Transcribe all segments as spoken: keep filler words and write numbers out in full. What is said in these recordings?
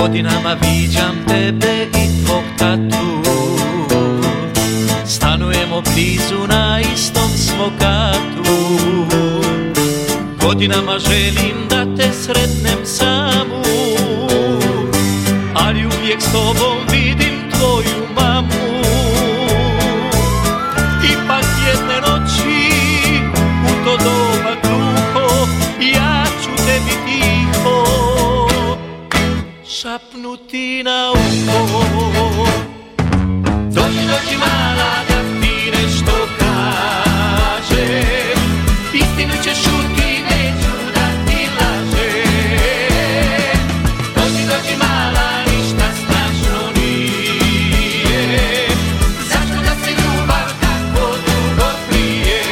Godinama viđam tebe i tvog tatu, stanujemo blizu na istom smo katu. Godinama želim da te sretnem samu, ali uvijek s tobom vidim tvoju mamu. Ipak jedne noći u to doba gluho ja ću tebi tiho šapnuti na uho. Dođi, dođi mala da ti nešto kažem, istinu ćeš čuti, neću da ti lažem. Dođi, dođi mala, ništa strašno nije, zašto da se ljubav tako dugo krije.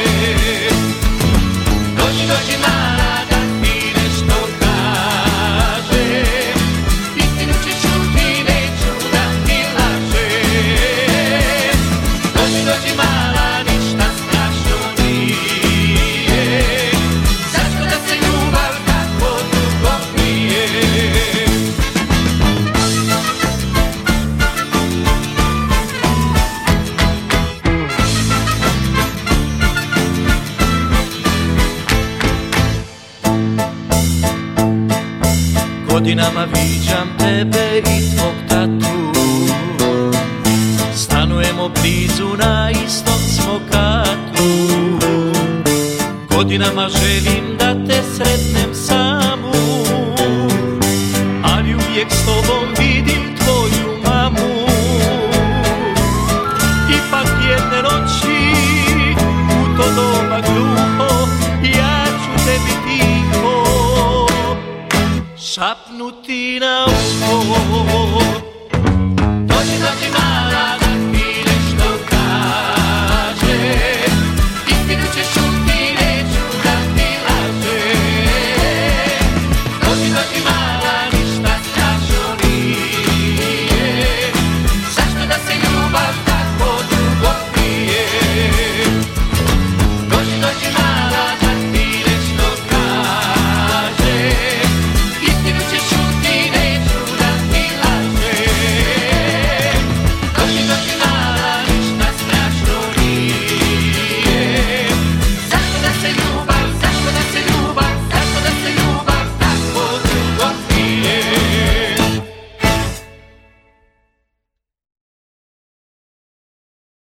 Dođi, dođi mala da ti nešto kažem, istinu ćeš čuti, neću da ti lažem. Dođi, dođi mala, ništa strašno nije, zašto da se ljubav tako dugo krije. Godinama viđam tebe i tvog tatu, stanujemo blizu na istom smo katu. Godinama želim da te sretnem